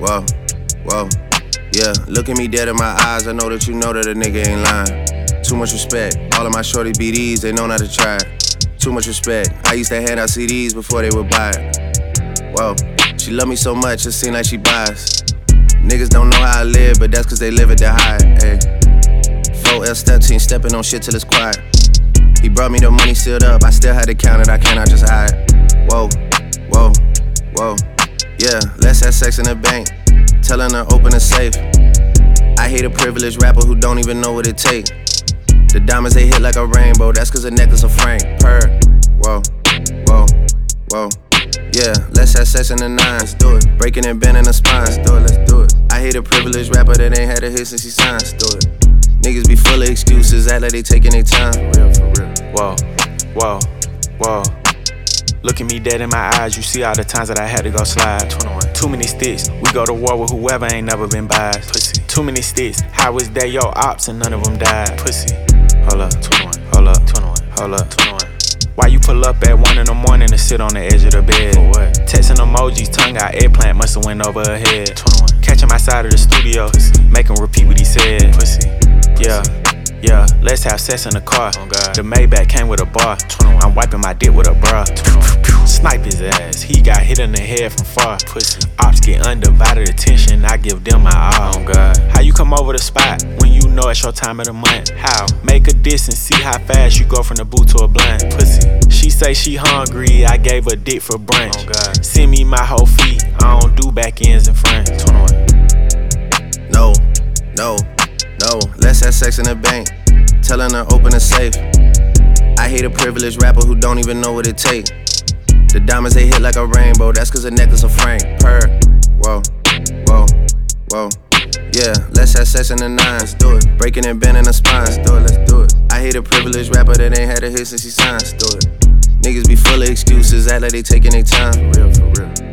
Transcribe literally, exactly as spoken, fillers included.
whoa, whoa. Yeah, look at me dead in my eyes, I know that you know that a nigga ain't lying. Too much respect, all of my shorty B Ds, they know not to try. Too much respect, I used to hand out C Ds before they would buy it. Whoa, she love me so much, it seem like she buys. Niggas don't know how I live, but that's cause they live it that high, ayy. four L step team, stepping on shit till it's quiet. He brought me the money sealed up, I still had to count it, I cannot just hide. Whoa, whoa, whoa. Yeah, let's have sex in the bank, telling her open a safe. I hate a privileged rapper who don't even know what it take. The diamonds they hit like a rainbow, that's cause a necklace of Frank. Purr, whoa, whoa, whoa. Yeah, let's have sex in the nines, do it. Breaking and bending the spines, do it, let's do it. I hate a privileged rapper that ain't had a hit since he signed, do it. Niggas be full of excuses, act like they taking their time. For real, for real. Whoa, whoa, whoa. Look at me dead in my eyes, you see all the times that I had to go slide. twenty-one. Too many sticks, we go to war with whoever ain't never been biased. Pussy. Too many sticks, how is that your ops and none of them died? Pussy. Hold up, twenty-one. Hold up, twenty-one. Hold up, twenty-one. Why you pull up at one in the morning and sit on the edge of the bed? For what? Texting emojis, tongue out, eggplant must've went over her head. twenty-one. Catch him outside of the studio, make him repeat what he said. Pussy. Yeah. Yeah, let's have sex in the car. Oh God. The Maybach came with a bar. twenty-one. I'm wiping my dick with a bra. Snipe his ass, he got hit in the head from far. Pussy. Ops get undivided attention, I give them my all. Oh God. How you come over the spot when you know it's your time of the month? How? Make a diss and see how fast you go from the boot to a blunt. Pussy. She say she hungry, I gave her dick for brunch. Oh God. Send me my whole feet, I don't do back ends in front. twenty-one. No, no. No, let's have sex in the bank, telling her open a safe. I hate a privileged rapper who don't even know what it take. The diamonds they hit like a rainbow, that's cause a necklace of Frank. Purr, whoa, whoa, whoa. Yeah, let's have sex in the nines, do it. Breaking and bending the spines, do it, let's do it. I hate a privileged rapper that ain't had a hit since he signed, do it. Niggas be full of excuses, act like they taking their time. For real, for real.